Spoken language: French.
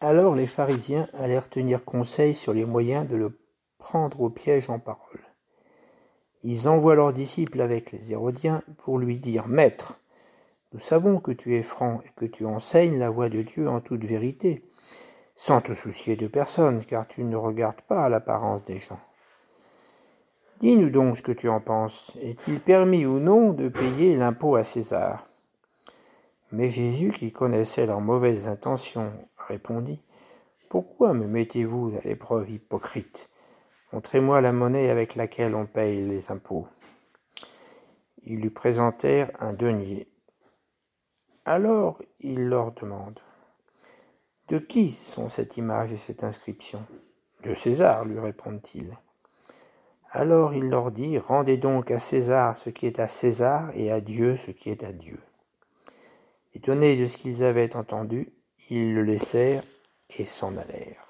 Alors les pharisiens allèrent tenir conseil sur les moyens de le prendre au piège en parole. Ils envoient leurs disciples avec les Hérodiens pour lui dire « Maître, nous savons que tu es franc et que tu enseignes la voie de Dieu en toute vérité, sans te soucier de personne, car tu ne regardes pas à l'apparence des gens. Dis-nous donc ce que tu en penses. Est-il permis ou non de payer l'impôt à César ?» Mais Jésus, qui connaissait leurs mauvaises intentions, répondit « Pourquoi me mettez-vous à l'épreuve, hypocrite ? Montrez-moi la monnaie avec laquelle on paye les impôts. » Ils lui présentèrent un denier. Alors il leur demande « De qui sont cette image et cette inscription ?»« De César, lui répondent-ils. Alors il leur dit « Rendez donc à César ce qui est à César et à Dieu ce qui est à Dieu. » Étonnés de ce qu'ils avaient entendu, ils le laissèrent et s'en allèrent.